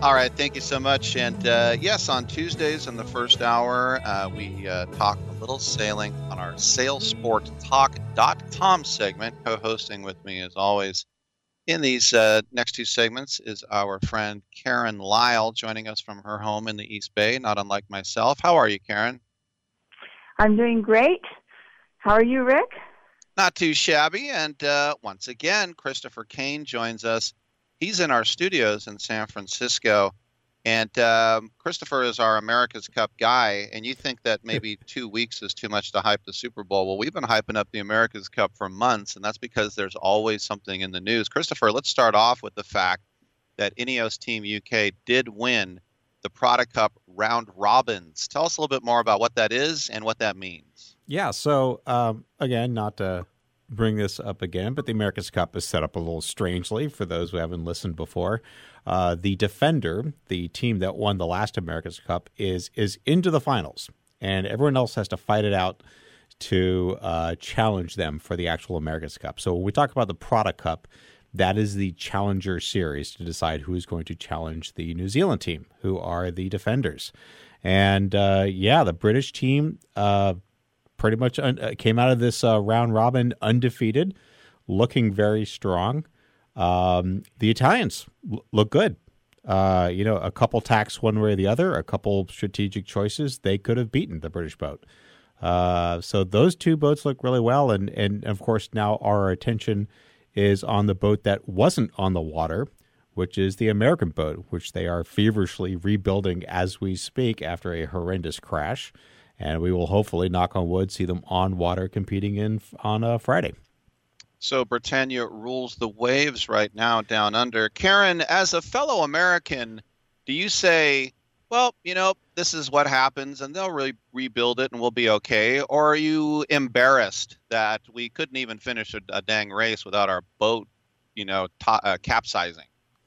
All right, thank you so much. And yes, on Tuesdays in the first hour, we talk a little sailing on our sailsporttalk.com segment. Co-hosting with me, as always, in these next two segments is our friend Karen Lyle, joining us from her home in the East Bay, not unlike myself. How are you, Karen? I'm doing great. How are you, Rick? Not too shabby. And once again, Christopher Kane joins us. He's in our studios in San Francisco. And Christopher is our America's Cup guy. And you think that maybe 2 weeks is too much to hype the Super Bowl. Well, we've been hyping up the America's Cup for months, and that's because there's always something in the news. Christopher, let's start off with the fact that Ineos Team UK did win the Prada Cup round robins. Tell us a little bit more about what that is and what that means. Yeah, so again, not to bring this up again, but the America's Cup is set up a little strangely for those who haven't listened before. The Defender, the team that won the last America's Cup, is into the finals, and everyone else has to fight it out to challenge them for the actual America's Cup. So when we talk about the Prada Cup, that is the Challenger Series to decide who is going to challenge the New Zealand team, who are the Defenders. And the British team pretty much came out of this round robin undefeated, looking very strong. The Italians look good. A couple tacks one way or the other, a couple strategic choices, they could have beaten the British boat. So those two boats look really well. And of course, now our attention is on the boat that wasn't on the water, which is the American boat, which they are feverishly rebuilding as we speak after a horrendous crash. And we will hopefully, knock on wood, see them on water competing on Friday. So Britannia rules the waves right now down under. Karen, as a fellow American, do you say, well, this is what happens and they'll really rebuild it and we'll be okay? Or are you embarrassed that we couldn't even finish a dang race without our boat, capsizing?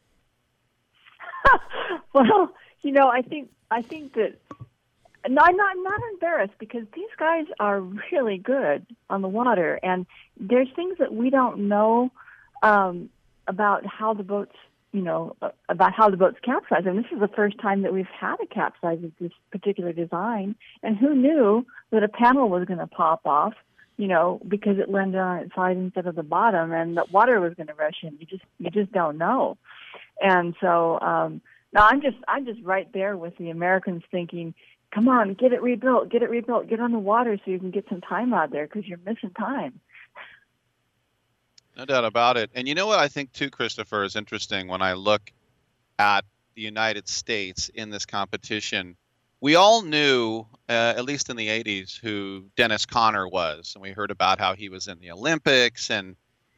Well, I think that no, I'm not embarrassed because these guys are really good on the water, and there's things that we don't know about how the boats, capsize. And this is the first time that we've had a capsize of this particular design. And who knew that a panel was going to pop off, because it landed on its side instead of the bottom, and the water was going to rush in. You just don't know. And so now I'm just right there with the Americans thinking, come on, get it rebuilt, get on the water so you can get some time out there because you're missing time. No doubt about it. And you know what I think, too, Christopher, is interesting when I look at the United States in this competition. We all knew, at least in the 80s, who Dennis Conner was. And we heard about how he was in the Olympics. And,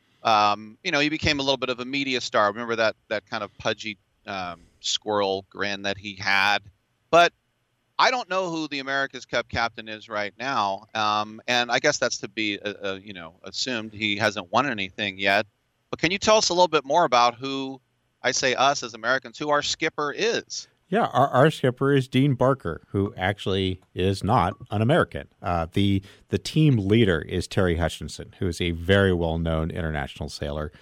he became a little bit of a media star. Remember that kind of pudgy squirrel grin that he had? But I don't know who the America's Cup captain is right now, and I guess that's to be, assumed. He hasn't won anything yet. But can you tell us a little bit more about who, I say us as Americans, who our skipper is? Yeah, our skipper is Dean Barker, who actually is not an American. The team leader is Terry Hutchinson, who is a very well-known international sailor,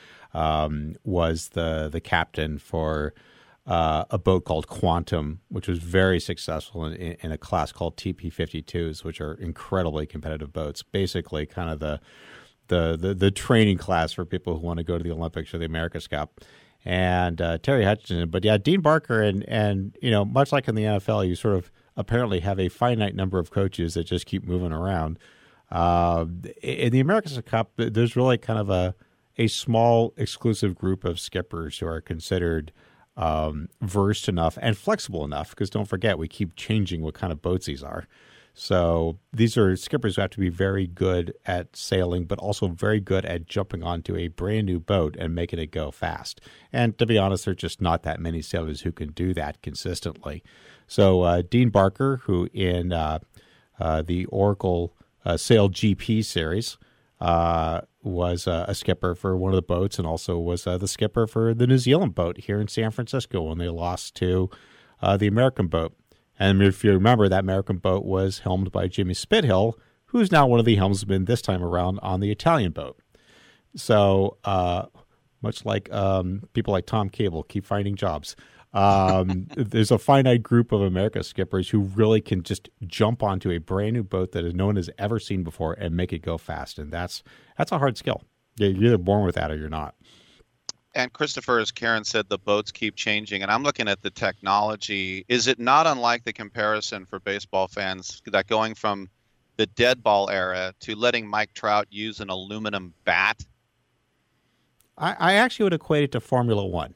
was the captain for a boat called Quantum, which was very successful in a class called TP52s, which are incredibly competitive boats. Basically, kind of the training class for people who want to go to the Olympics or the America's Cup. And Terry Hutchinson, but yeah, Dean Barker, and much like in the NFL, you sort of apparently have a finite number of coaches that just keep moving around. In the America's Cup, there's really kind of a small exclusive group of skippers who are considered versed enough and flexible enough, because don't forget, we keep changing what kind of boats these are. So these are skippers who have to be very good at sailing, but also very good at jumping onto a brand new boat and making it go fast. And to be honest, there's just not that many sailors who can do that consistently. So Dean Barker, who in the Oracle Sail GP series was a skipper for one of the boats, and also was the skipper for the New Zealand boat here in San Francisco when they lost to the American boat. And if you remember, that American boat was helmed by Jimmy Spithill, who's now one of the helmsmen this time around on the Italian boat. So much like people like Tom Cable keep finding jobs. There's a finite group of America skippers who really can just jump onto a brand new boat that no one has ever seen before and make it go fast. And that's a hard skill. You're either born with that or you're not. And Christopher, as Karen said, the boats keep changing. And I'm looking at the technology. Is it not unlike the comparison for baseball fans that going from the dead ball era to letting Mike Trout use an aluminum bat? I actually would equate it to Formula One.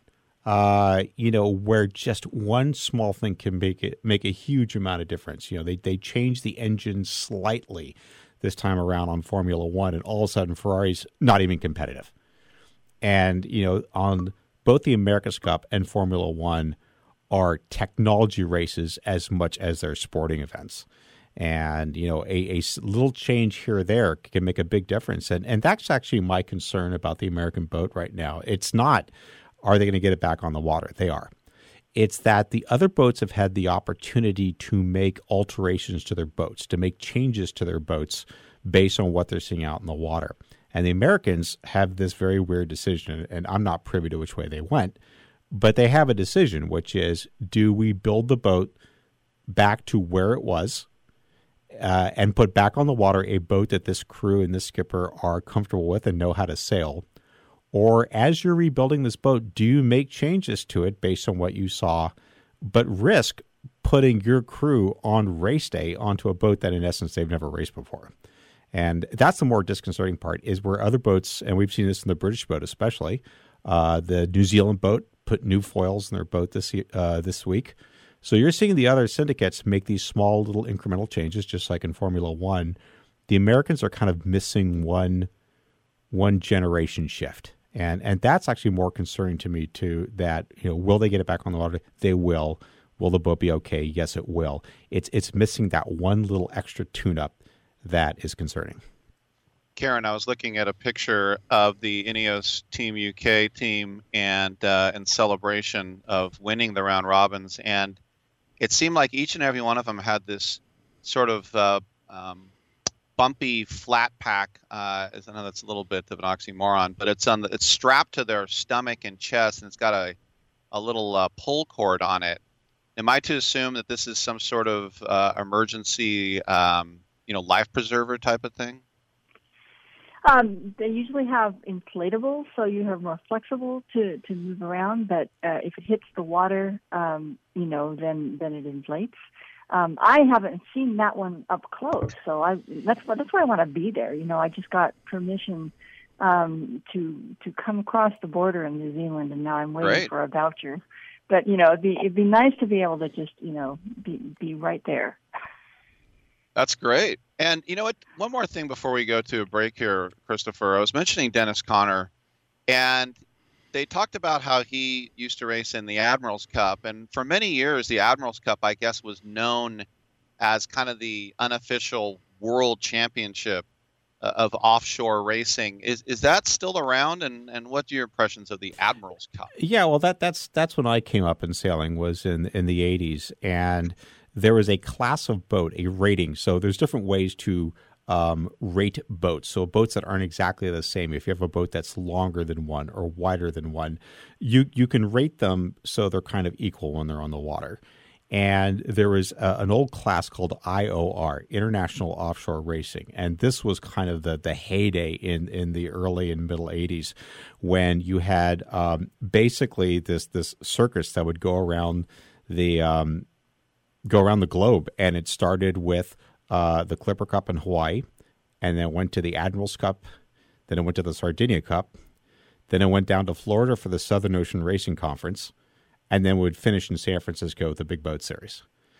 Where just one small thing can make a huge amount of difference. They changed the engine slightly this time around on Formula One, and all of a sudden Ferrari's not even competitive. And, on both the America's Cup and Formula One are technology races as much as they're sporting events. And, a little change here or there can make a big difference. And that's actually my concern about the American boat right now. It's not, are they going to get it back on the water? They are. It's that the other boats have had the opportunity to make alterations to their boats, to make changes to their boats based on what they're seeing out in the water. And the Americans have this very weird decision, and I'm not privy to which way they went, but they have a decision, which is, do we build the boat back to where it was and put back on the water a boat that this crew and this skipper are comfortable with and know how to sail? Or as you're rebuilding this boat, do you make changes to it based on what you saw, but risk putting your crew on race day onto a boat that in essence they've never raced before? And that's the more disconcerting part, is where other boats, and we've seen this in the British boat especially, the New Zealand boat put new foils in their boat this week. So you're seeing the other syndicates make these small little incremental changes, just like in Formula One. The Americans are kind of missing one generation shift. And that's actually more concerning to me too, that, will they get it back on the water? They will. Will the boat be okay? Yes, it will. It's missing that one little extra tune-up that is concerning. Karen, I was looking at a picture of the Ineos Team UK team and in celebration of winning the round robins, and it seemed like each and every one of them had this sort of bumpy flat pack. I know that's a little bit of an oxymoron, but it's strapped to their stomach and chest, and it's got a little pull cord on it. Am I to assume that this is some sort of emergency life preserver type of thing? They usually have inflatables, so you have more flexible to move around. But if it hits the water, then it inflates. I haven't seen that one up close, so that's why I want to be there. I just got permission to come across the border in New Zealand, and now I'm waiting for a voucher. But it'd be nice to be able to just be right there. That's great. And you know what? One more thing before we go to a break here, Christopher. I was mentioning Dennis Conner, and they talked about how he used to race in the Admirals Cup. And for many years, the Admirals Cup, I guess, was known as kind of the unofficial world championship of offshore racing. Is that still around? And what are your impressions of the Admirals Cup? Yeah, well, that's when I came up in sailing, was in the 80s. And there was a class of boat, a rating. So there's different ways to rate boats. So boats that aren't exactly the same. If you have a boat that's longer than one or wider than one, you can rate them so they're kind of equal when they're on the water. And there was an old class called IOR, International Offshore Racing. And this was kind of the heyday in the early and middle 80s, when you had basically this circus that would go around the globe. And it started with the Clipper Cup in Hawaii, and then it went to the Admirals Cup, then it went to the Sardinia Cup, then it went down to Florida for the Southern Ocean Racing Conference, and then would finish in San Francisco with the Big Boat Series.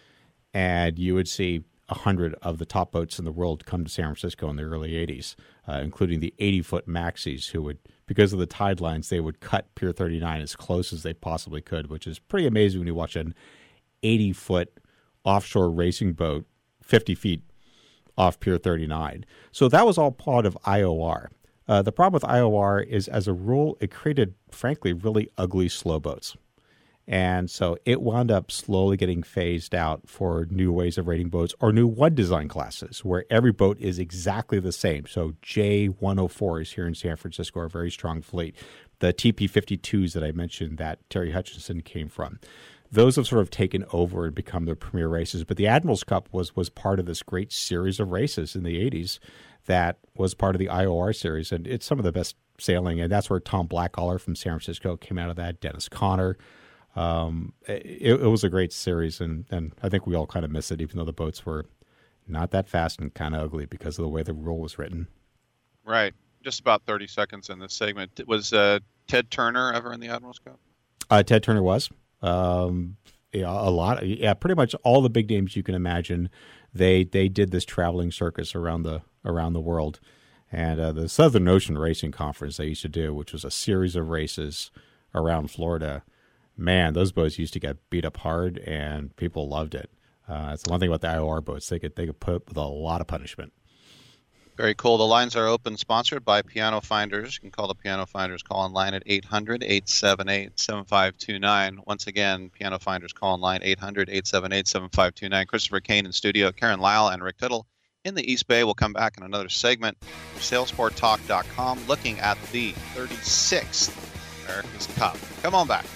And you would see 100 of the top boats in the world come to San Francisco in the early 80s, including the 80-foot maxis, who would, because of the tide lines, they would cut Pier 39 as close as they possibly could, which is pretty amazing when you watch an 80-foot offshore racing boat 50 feet off Pier 39. So that was all part of IOR. The problem with IOR is, as a rule, it created, frankly, really ugly slow boats. And so it wound up slowly getting phased out for new ways of rating boats, or new one design classes where every boat is exactly the same. So J104 is here in San Francisco, a very strong fleet. the TP52s that I mentioned that Terry Hutchinson came from. Those have sort of taken over and become the premier races. But the Admirals Cup was part of this great series of races in the 80s that was part of the IOR series. And it's some of the best sailing. And that's where Tom Blackall from San Francisco came out of that, Dennis Conner. It was a great series. And I think we all kind of miss it, even though the boats were not that fast and kind of ugly because of the way the rule was written. Right. Just about 30 seconds in this segment. Was Ted Turner ever in the Admirals Cup? Ted Turner was. A lot. Pretty much all the big names you can imagine. They did this traveling circus around the world, and the Southern Ocean Racing Conference they used to do, which was a series of races around Florida. Man, those boats used to get beat up hard, and people loved it. It's the one thing about the IOR boats; they could put up with a lot of punishment. Very cool. The lines are open, sponsored by Piano Finders. You can call the Piano Finders call-in line at 800-878-7529. Once again, Piano Finders call-in line 800-878-7529. Christopher Kane in studio, Karen Lyle and Rick Tittle in the East Bay. We'll come back in another segment of SailsportTalk.com looking at the 36th America's Cup. Come on back.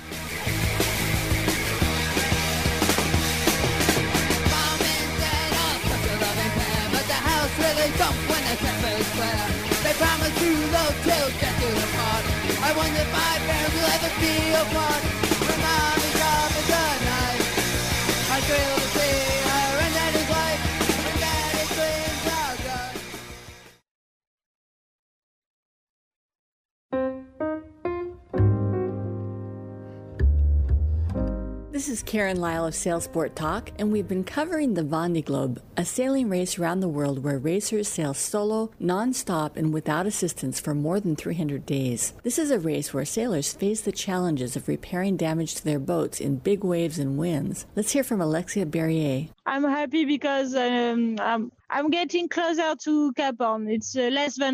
Where they jump when the cafe's clear. They promise to those till death do them part. I wonder if my parents will ever be apart. When mommy's job is a night, I thrill to see her and daddy's wife. And daddy's dreams are gone. This is Karen Lyle of Sailsport Talk, and we've been covering the Vendée Globe, a sailing race around the world where racers sail solo, non-stop, and without assistance for more than 300 days. This is a race where sailors face the challenges of repairing damage to their boats in big waves and winds. Let's hear from Alexia Berrier. I'm happy because I'm getting closer to Cap Horn. It's less than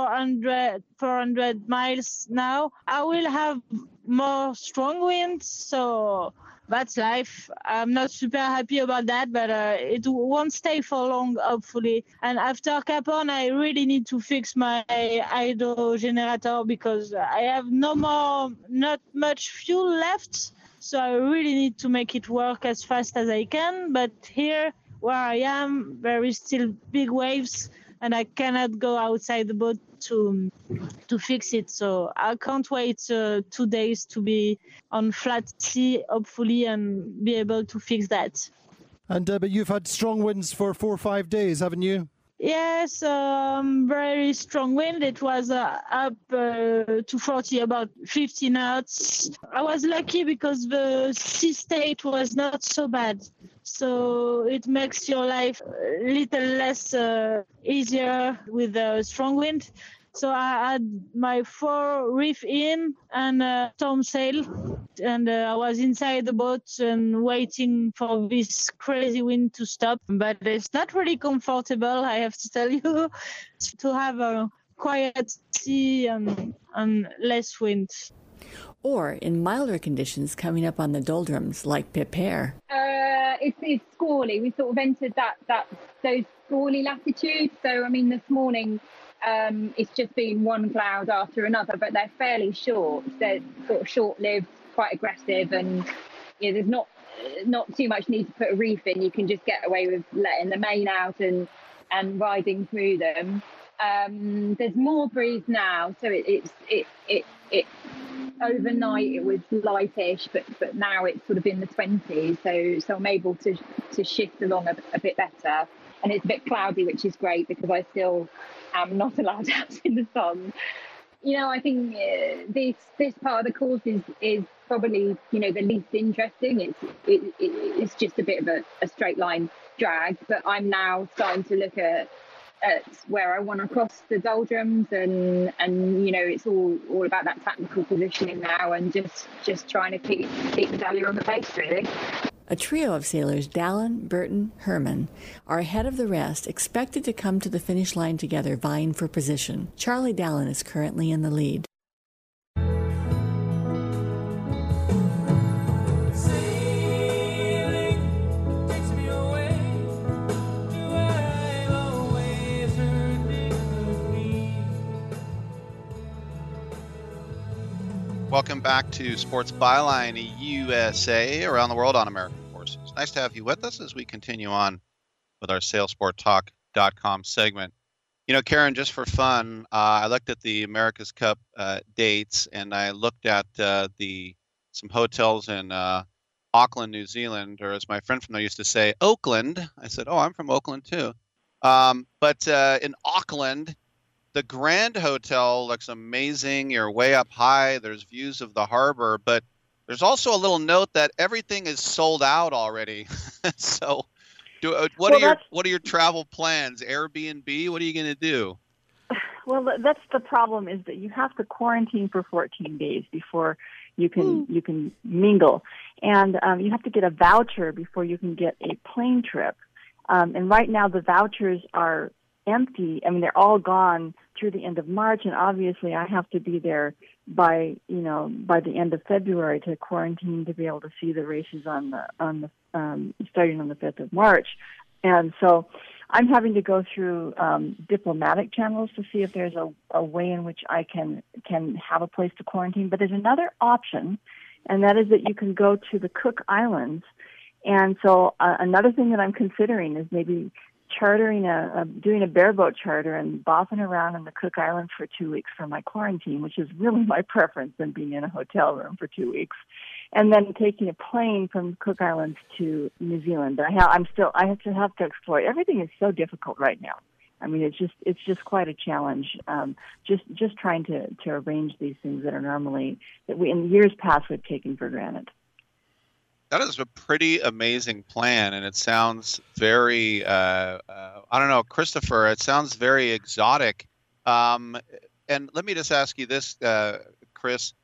400 miles now. I will have more strong winds, so that's life. I'm not super happy about that, but it won't stay for long, hopefully. And after Cap Horn, I really need to fix my hydro generator because I have not much fuel left. So I really need to make it work as fast as I can. But here, where I am, there is still big waves, and I cannot go outside the boat to fix it. So I can't wait 2 days to be on flat sea, hopefully, and be able to fix that. And but you've had strong winds for 4 or 5 days, haven't you? Yes, very strong wind. It was up to 40, about 50 knots. I was lucky because the sea state was not so bad. So it makes your life a little less easier with the strong wind. So I had my 4 reef in and storm sail, and I was inside the boat and waiting for this crazy wind to stop. But it's not really comfortable, I have to tell you, to have a quiet sea and less wind. Or in milder conditions coming up on the doldrums, like Pépère. It's squally. We sort of entered those squally latitudes. So, I mean, this morning it's just been one cloud after another, but they're fairly short. They're sort of short-lived, quite aggressive, and there's not too much need to put a reef in. You can just get away with letting the main out and riding through them. There's more breeze now, so it overnight it was lightish, but now it's sort of in the 20s, so I'm able to shift along a bit better, and it's a bit cloudy, which is great because I still am not allowed out in the sun. I think this part of the course is probably the least interesting. It's just a bit of a straight line drag, but I'm now starting to look at where I want to cross the doldrums, and it's all about that tactical positioning now, and just trying to keep the Dahlia on the pace, really. A trio of sailors, Dallin, Burton, Herman, are ahead of the rest, expected to come to the finish line together, vying for position. Charlie Dallin is currently in the lead. Welcome back to Sports Byline USA, around the world on American Forces. Nice to have you with us as we continue on with our SailSportTalk.com segment. You know, Karen, just for fun, I looked at the America's Cup dates, and I looked at some hotels in Auckland, New Zealand, or as my friend from there used to say, Oakland. I said, oh, I'm from Oakland too. But in Auckland, the Grand Hotel looks amazing. You're way up high. There's views of the harbor, but there's also a little note that everything is sold out already. So, what are your travel plans? Airbnb? What are you going to do? Well, that's the problem, is that you have to quarantine for 14 days before you can mingle, and you have to get a voucher before you can get a plane trip. And right now, the vouchers are empty. I mean, they're all gone through the end of March, and obviously I have to be there by the end of February to quarantine to be able to see the races on the starting on the 5th of March. And so I'm having to go through diplomatic channels to see if there's a way in which I can have a place to quarantine. But there's another option, and that is that you can go to the Cook Islands. And so another thing that I'm considering is maybe chartering doing a bareboat charter and bopping around in the Cook Islands for 2 weeks for my quarantine, which is really my preference than being in a hotel room for 2 weeks, and then taking a plane from Cook Islands to New Zealand. I have to explore. Everything is so difficult right now. I mean, it's just quite a challenge. Just trying to arrange these things that are normally that we in years past we've taken for granted. That is a pretty amazing plan, and it sounds very, I don't know, Christopher, it sounds very exotic. And let me just ask you this, Chris.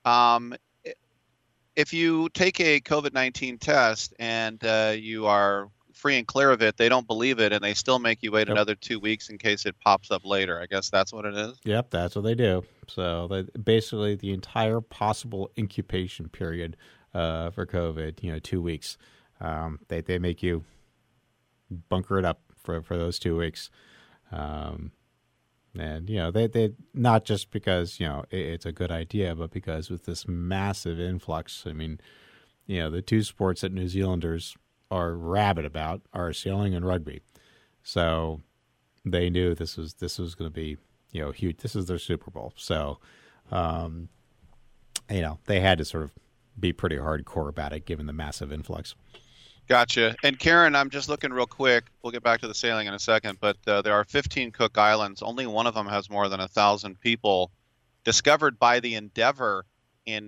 If you take a COVID-19 test and you are free and clear of it, they don't believe it, and they still make you wait another 2 weeks in case it pops up later. I guess that's what it is? Yep, that's what they do. So basically the entire possible incubation period for COVID, 2 weeks. They make you bunker it up for those 2 weeks. And, they not just because, it's a good idea, but because with this massive influx, I mean, the two sports that New Zealanders are rabid about are sailing and rugby. So they knew this was going to be, huge. This is their Super Bowl. So, they had to sort of be pretty hardcore about it given the massive influx. Gotcha. And Karen, I'm just looking real quick. We'll get back to the sailing in a second, but there are 15 Cook Islands. Only one of them has more than 1,000 people. Discovered by the Endeavour in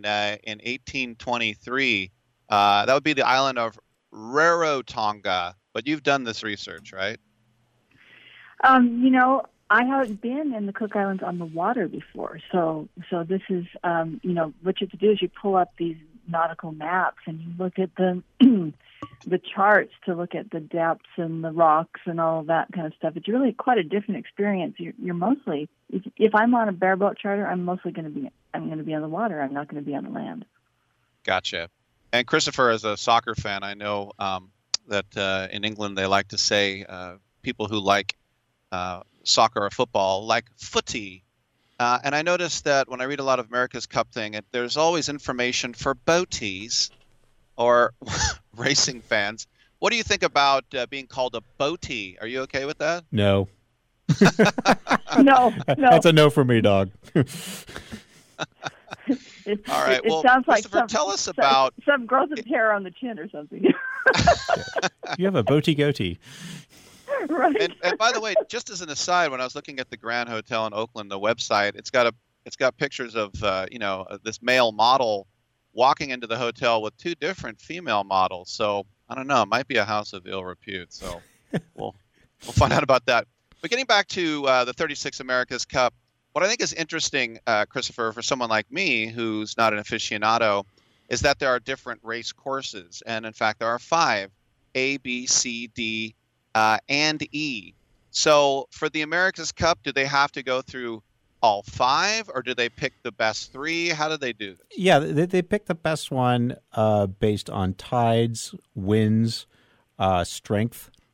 1823. That would be the island of Rarotonga. But you've done this research, right? I haven't been in the Cook Islands on the water before, so this is, what you have to do is you pull up these nautical maps and you look at the charts to look at the depths and the rocks and all of that kind of stuff. It's really quite a different experience. You're mostly, if I'm on a bareboat charter, I'm mostly going to be on the water. I'm not going to be on the land. Gotcha. And Christopher, as a soccer fan, I know that in England they like to say people who like soccer or football like footy. And I noticed that when I read a lot of America's Cup thing, there's always information for boaties or racing fans. What do you think about being called a boatie? Are you okay with that? No. No. That's a no for me, dog. All right. It sounds like tell us about some growth of hair on the chin or something. You have a boatie goatee. Right. And by the way, just as an aside, when I was looking at the Grand Hotel in Oakland, the website, it's got pictures of this male model walking into the hotel with two different female models. So I don't know, it might be a house of ill repute. So we'll find out about that. But getting back to the 36 America's Cup, what I think is interesting, Christopher, for someone like me who's not an aficionado, is that there are different race courses, and in fact there are 5: A, B, C, D. And E. So for the America's Cup, do they have to go through all 5, or do they pick the best 3? How do they do this? Yeah, they pick the best one based on tides, winds, strength.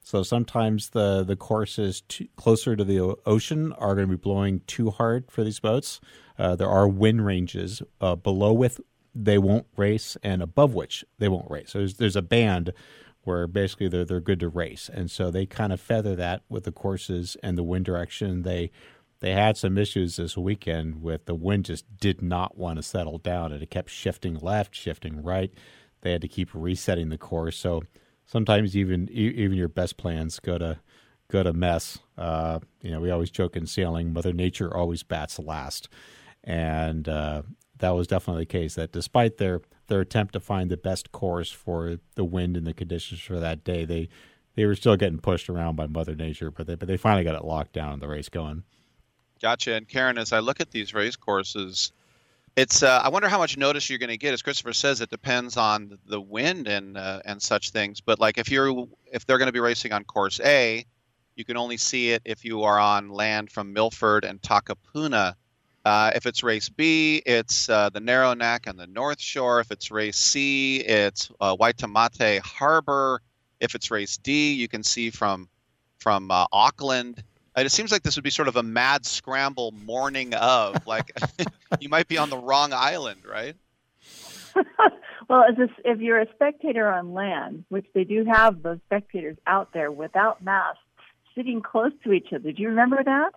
So sometimes the courses closer to the ocean are going to be blowing too hard for these boats. There are wind ranges below which they won't race and above which they won't race. So there's a band where basically they're good to race. And so they kind of feather that with the courses and the wind direction. They had some issues this weekend with the wind just did not want to settle down, and it kept shifting left, shifting right. They had to keep resetting the course. So sometimes even your best plans go to mess. We always joke in sailing, Mother Nature always bats last, and that was definitely the case. That despite their attempt to find the best course for the wind and the conditions for that day, they were still getting pushed around by Mother Nature. But they finally got it locked down and the race going. Gotcha. And Karen, as I look at these race courses, it's I wonder how much notice you're going to get. As Christopher says, it depends on the wind and such things. But like if they're going to be racing on course A, you can only see it if you are on land from Milford and Takapuna. If it's race B, it's the Narrow Neck and the North Shore. If it's race C, it's Waitemate Harbor. If it's race D, you can see from Auckland. It seems like this would be sort of a mad scramble morning of, like you might be on the wrong island, right? Well, if you're a spectator on land, which they do have those spectators out there without masks, sitting close to each other. Do you remember that?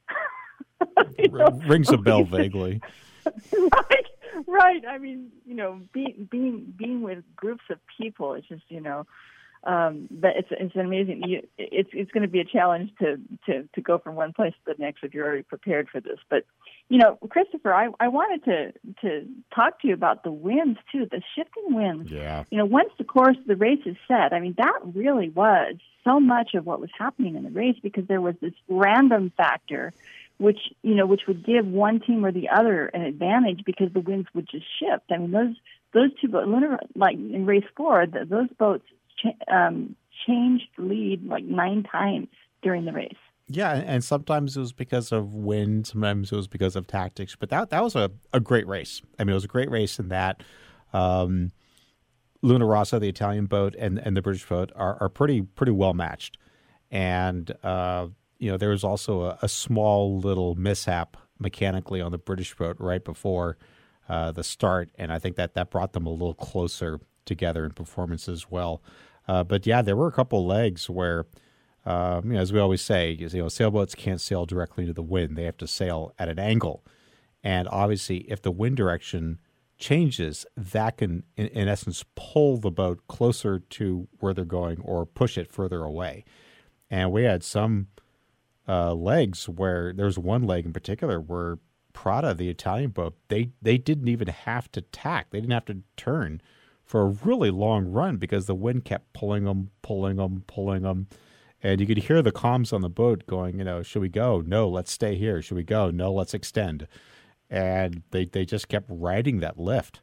Rings a bell vaguely. Right. I mean, being with groups of people, it's just, but it's amazing. It's going to be a challenge to go from one place to the next if you're already prepared for this. But Christopher, I wanted to talk to you about the winds too, the shifting winds. Yeah. Once the race is set, I mean that really was so much of what was happening in the race, because there was this random factor, which would give one team or the other an advantage because the winds would just shift. I mean those two boats, like in race 4, those boats changed lead like 9 times during the race. Yeah, and sometimes it was because of wind, sometimes it was because of tactics. But that was a great race. I mean, it was a great race in that Luna Rossa, the Italian boat, and the British boat are pretty well matched. And there was also a small little mishap mechanically on the British boat right before the start, and I think that brought them a little closer together in performance as well. But yeah, there were a couple legs where, as we always say, sailboats can't sail directly into the wind; they have to sail at an angle. And obviously, if the wind direction changes, that can, in essence, pull the boat closer to where they're going or push it further away. And we had some legs where there was one leg in particular where Prada, the Italian boat, they didn't even have to tack; they didn't have to turn for a really long run because the wind kept pulling them. And you could hear the comms on the boat going, should we go? No, let's stay here. Should we go? No, let's extend. And they just kept riding that lift.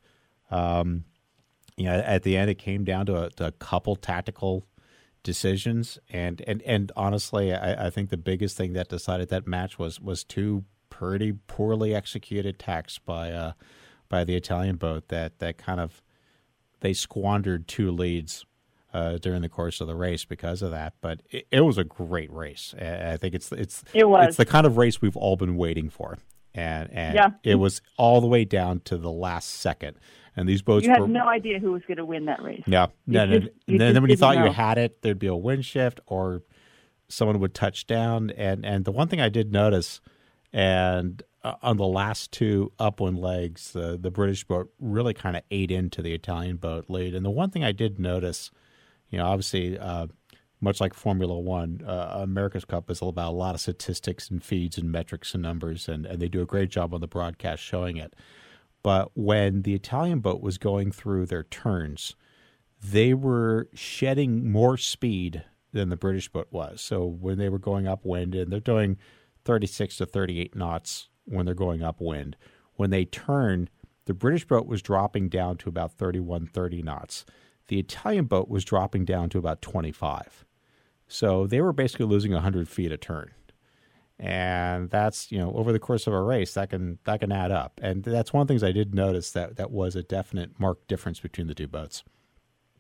At the end, it came down to a couple tactical decisions. And honestly, I think the biggest thing that decided that match was 2 pretty poorly executed tacks by the Italian boat that kind of, they squandered 2 leads during the course of the race because of that. But it was a great race. I think it's the kind of race we've all been waiting for. And yeah. It was all the way down to the last second. And these boats you had no idea who was going to win that race. Yeah. And then when you thought you had it, there'd be a wind shift or someone would touch down. And the one thing I did notice, and on the last 2 upwind legs, the British boat really kind of ate into the Italian boat lead. And the one thing I did notice, obviously, much like Formula One, America's Cup is all about a lot of statistics and feeds and metrics and numbers, and they do a great job on the broadcast showing it. But when the Italian boat was going through their turns, they were shedding more speed than the British boat was. So when they were going upwind, and they're doing 36 to 38 knots when they're going upwind. When they turned, the British boat was dropping down to about 31, 30 knots. The Italian boat was dropping down to about 25. So they were basically losing 100 feet a turn. And that's, over the course of a race, that can add up. And that's one of the things I did notice that was a definite marked difference between the 2 boats.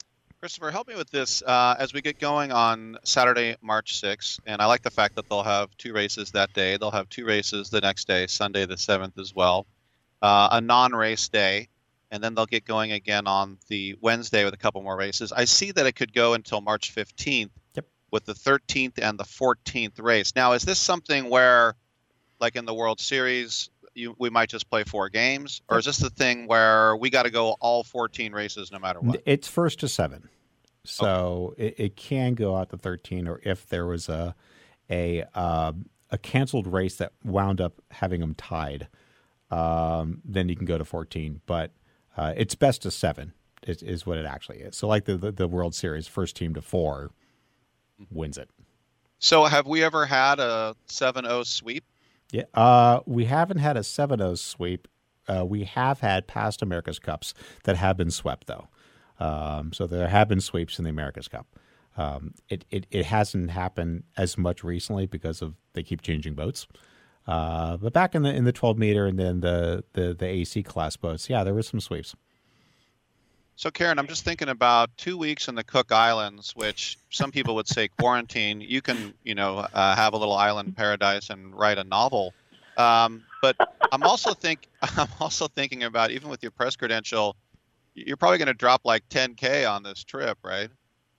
Christopher, help me with this as we get going on Saturday, March 6th. And I like the fact that they'll have 2 races that day. They'll have 2 races the next day, Sunday the 7th as well, a non-race day. And then they'll get going again on the Wednesday with a couple more races. I see that it could go until March 15th with the 13th and the 14th race. Now, is this something where, like in the World Series, we might just play 4 games? Or is this the thing where we got to go all 14 races no matter what? It's 1st to 7. So it can go out to 13, or if there was a canceled race that wound up having them tied, then you can go to 14. But it's best to 7 is what it actually is. So like the World Series, first team to 4 wins it. So have we ever had a 7-0 sweep? Yeah, we haven't had a 7-0 sweep. We have had past America's Cups that have been swept, though. So there have been sweeps in the America's Cup. It hasn't happened as much recently because they keep changing boats. But back in the 12 meter and then the AC class boats, yeah, there were some sweeps. So, Karen, I'm just thinking about 2 weeks in the Cook Islands, which some people would say quarantine. You can, have a little island paradise and write a novel. But I'm also thinking about, even with your press credential, you're probably going to drop like 10K on this trip, right?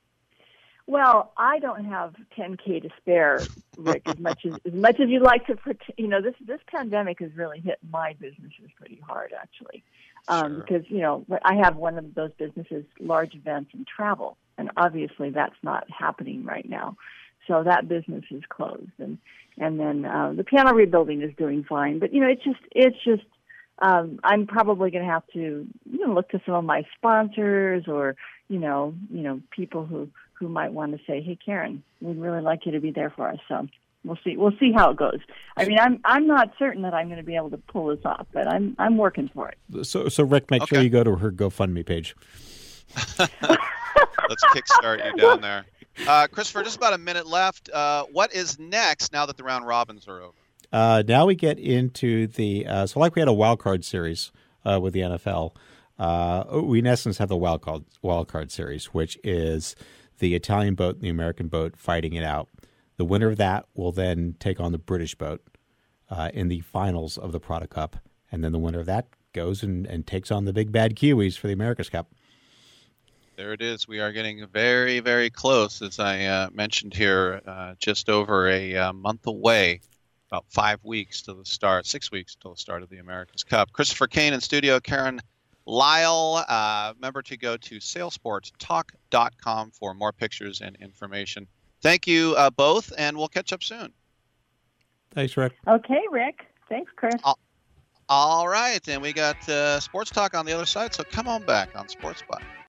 Well, I don't have 10K to spare, Rick, as much as you like to pretend. This pandemic has really hit my businesses pretty hard, actually. Sure. Because, I have one of those businesses, large events and travel, and obviously that's not happening right now. So that business is closed. And then the piano rebuilding is doing fine. But, it's just I'm probably going to have to, look to some of my sponsors or, people who might want to say, hey, Karen, we'd really like you to be there for us. So we'll see how it goes. I mean, I'm not certain that I'm going to be able to pull this off, but I'm working for it. So Rick, make sure you go to her GoFundMe page. Let's kickstart you down there. Christopher, just about a minute left. What is next now that the round robins are over? Now we get into the so like we had a wild card series with the NFL. We in essence have the wild card series, which is the Italian boat and the American boat fighting it out. The winner of that will then take on the British boat in the finals of the Prada Cup, and then the winner of that goes and takes on the big bad Kiwis for the America's Cup. There it is. We are getting very, very close, as I mentioned here, just over a month away. About 5 weeks to the start, 6 weeks till the start of the America's Cup. Christopher Kane in studio, Karen Lyle. Remember to go to sailsportstalk.com for more pictures and information. Thank you both, and we'll catch up soon. Thanks, Rick. Okay, Rick. Thanks, Chris. All right, and we got Sports Talk on the other side, so come on back on Sports Spot.